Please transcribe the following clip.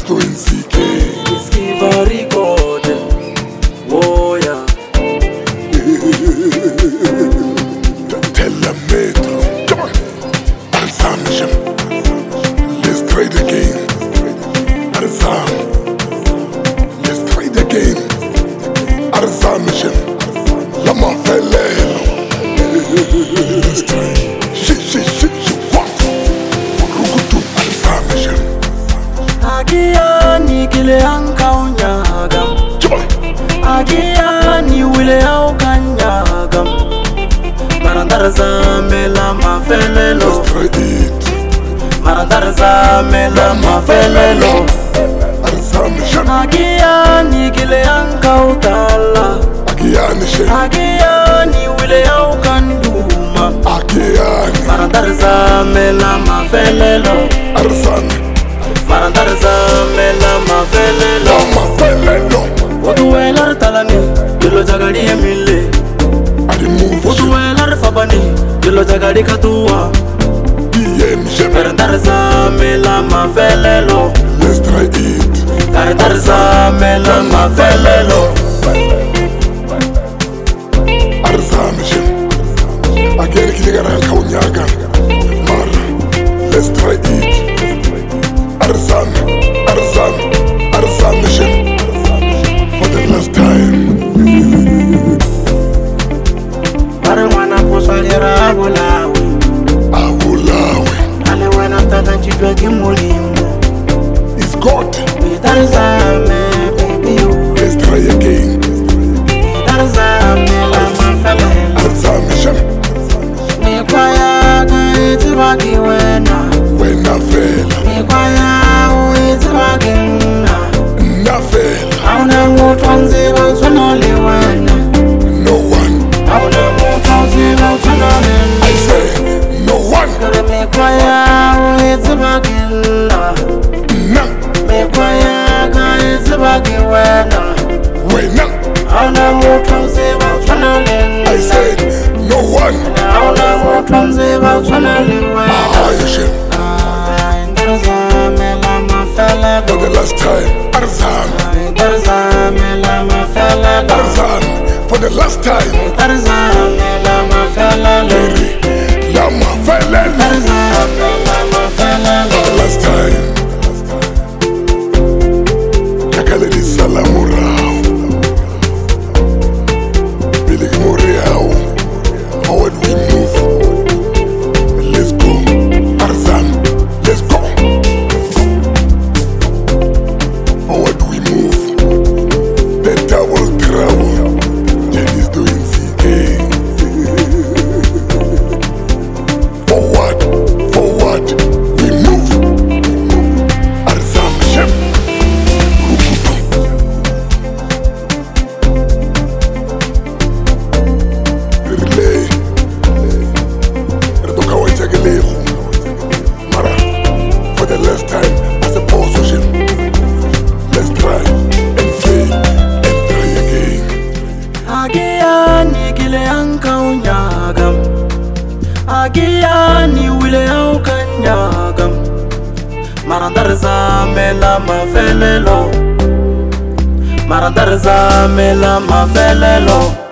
doing CK. Skiva recorded. Oh yeah. Tell them metro. Come on. Arzam Mission. Let's trade again. Arzam. Let's trade again. Arzam Mission. Lama Felelo. Let's try. Shit. What? Rukutu. Arzam Mission. Agia ni kile anka unyagam. Agia ni wile au kanyagam. Marandarza mela mafelelo. Let's try it. Marandarza mela mafelelo. Arzam Mission. Agia ni kile anka utala. Agiani Shem. Agia ni wile au kanduma. Agiani. Marandarza mela mafelelo. Arzam. Marandarza mela mafelelo. Lama Felelo. Oduwelar talani, dilo jagadi emile. Adi move. Oduwelar fabani, dilo jagadi katua. DM Shem. Marandarza mela mafelelo. Let's try it. Marandarza mela mafelelo. Arzam Shem. Again, Kiligara Kaunyaga. Mara. Let's try it. Arzam Shem. For the last time. Paramana posalera abulawe. Abulawe. Ale wena tata chitwa kimulimbo. It's God. Marandarza baby you. Let's try again. Marandarza mela mafelelo. Arzam Shem. Mikwaya gaiti waki wena. When I fail. Mikwaya uiti waki na. Nafel. Auna mutonzi bautunoli wena. No one. Auna mutonzi bautunoli I say no one. Kare mikwaya uiti waki na. Nah. Mikwaya gaiti waki wena. When Auna mutonzi bautunoli I said no one. Auna mutonzi bautunoli wena. Shem. Marandarza mela mafelelo. For the last time. Arzam. Marandarza mela mafelelo. Arzam. For the last time. Marandarza mela mafelelo. Lama Felelo. Marandarza mela mafelelo. For the last time. Kakaledi Salamurao. Bilig Muriao. Forward we move. Let's go. Arzam. Let's go. Forward we move. The double trouble. Jenny's doing CK. Forward we move. Arzam Shem. Relay. Erdoka Wajagalehu. Mara. For the last time, as a position. Let's try and fail and try again. Agia ni kile anka unyagam. Agia ni wile au kanyagam. Marandarza mela mafelelo. Marandarza mela mafelelo.